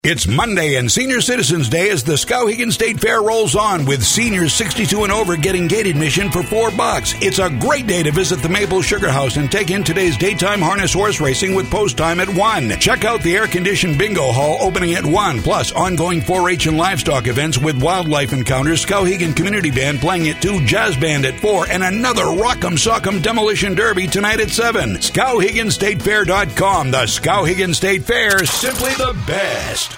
It's Monday and Senior Citizens Day as the Skowhegan State Fair rolls on with seniors 62 and over getting gate admission for $4. It's a great day to visit the Maple Sugar House and take in today's daytime harness horse racing with post time at 1. Check out the air-conditioned bingo hall opening at 1, plus ongoing 4-H and livestock events with wildlife encounters, Skowhegan Community Band playing at 2, Jazz Band at 4, and another Rock'em Sock'em Demolition Derby tonight at 7. SkowheganStateFair.com. The Skowhegan State Fair, simply the best.